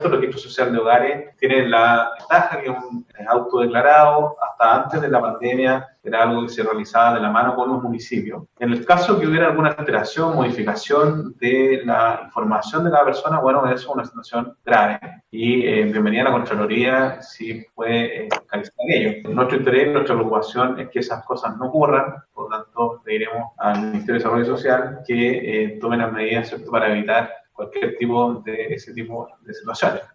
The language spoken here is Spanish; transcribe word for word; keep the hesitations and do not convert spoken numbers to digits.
El registro social de hogares tiene la ventaja que es un autodeclarado. Hasta antes de la pandemia era algo que se realizaba de la mano con los municipios. En el caso que hubiera alguna alteración, modificación de la información de la persona, bueno, eso es una situación grave. Y eh, bienvenida a la Contraloría si puede eh, fiscalizar aquello. Nuestro interés, nuestra preocupación es que esas cosas no ocurran, por lo tanto, le diremos al Ministerio de Desarrollo Social que eh, tomen las medidas, ¿cierto?, para evitar cualquier tipo de ese tipo de situaciones.